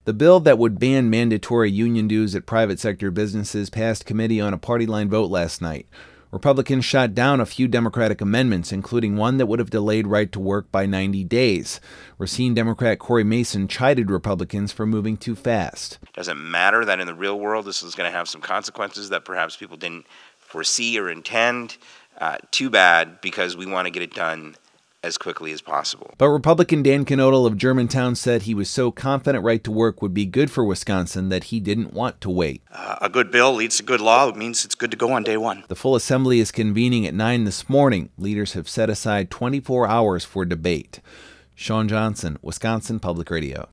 The bill that would ban mandatory union dues at private sector businesses passed committee on a party line vote last night. Republicans shot down a few Democratic amendments, including one that would have delayed right to work by 90 days. Racine Democrat Corey Mason chided Republicans for moving too fast. Doesn't matter that in the real world this is going to have some consequences that perhaps people didn't foresee or intend. Too bad, because we want to get it done as quickly as possible. But Republican Dan Knodel of Germantown said he was so confident right to work would be good for Wisconsin that he didn't want to wait. A good bill leads to good law. It means it's good to go on day one. The full assembly is convening at 9 this morning. Leaders have set aside 24 hours for debate. Sean Johnson, Wisconsin Public Radio.